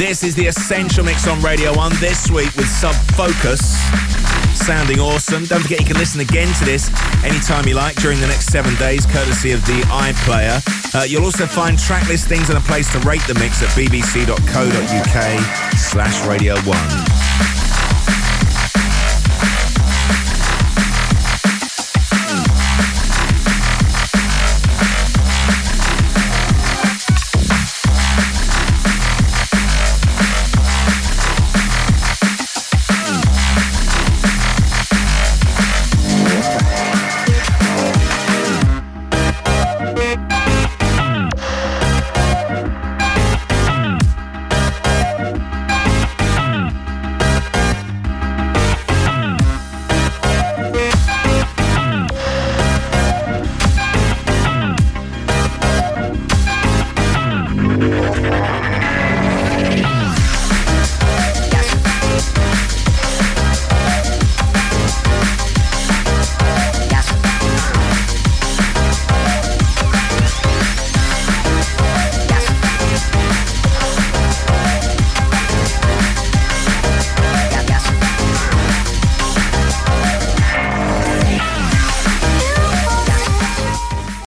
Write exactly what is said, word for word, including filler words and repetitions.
This is the Essential Mix on Radio one this week with Sub Focus. Sounding awesome. Don't forget you can listen again to this anytime you like during the next seven days, courtesy of the iPlayer. Uh, you'll also find track listings and a place to rate the mix at bbc.co.uk slash Radio one.